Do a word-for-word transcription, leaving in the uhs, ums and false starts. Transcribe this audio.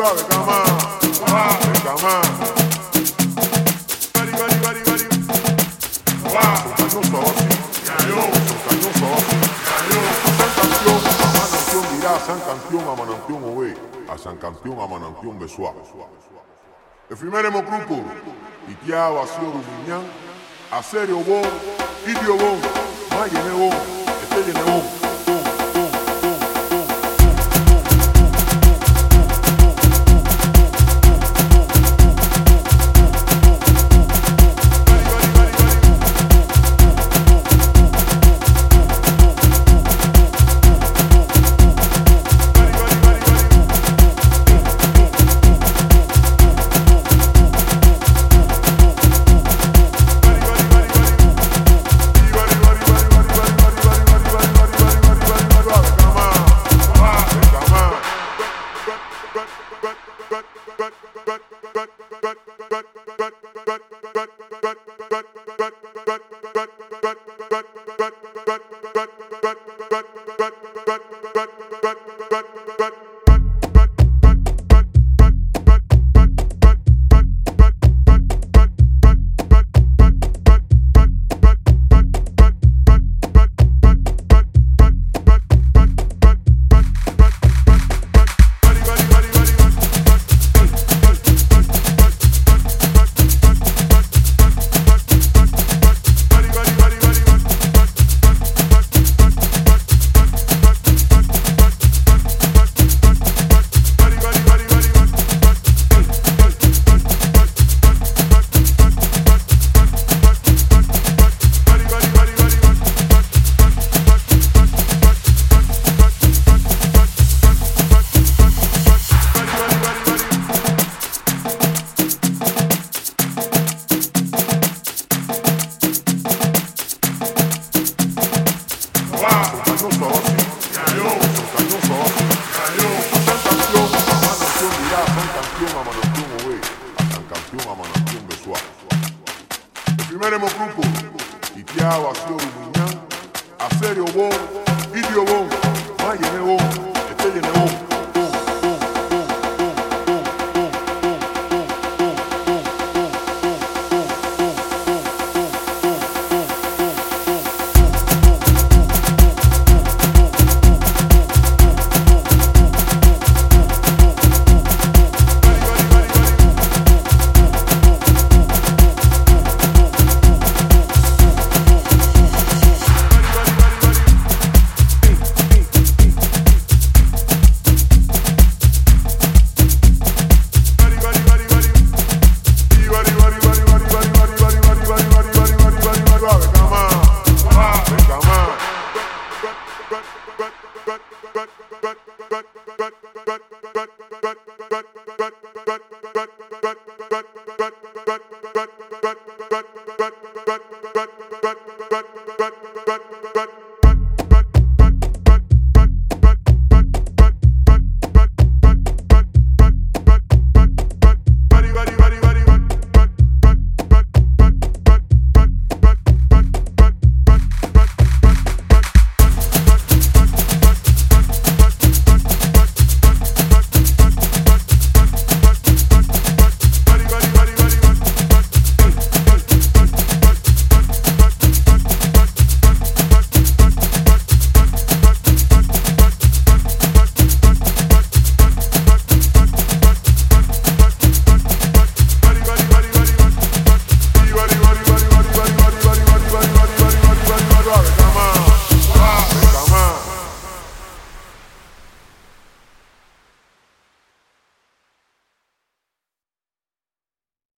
suave, cama, suave, cama. Bari, bari, bari, bari. Suave, cañón socio, cañón, cañón socio, cañón. A San Campeón, a Manantión Ove, a San Campeón, a Manantión Besoa. Efiméremo grupo, Itiao, Asio, Rumiñán, Aserio Bon, Idio Bon, Mayene Bon, Estelle Bon. Efiméremo grupo, Itiao, Asio, Rumiñán, Aserio Bon, Idio Bon, Mayene Bon, Estelle Bon. But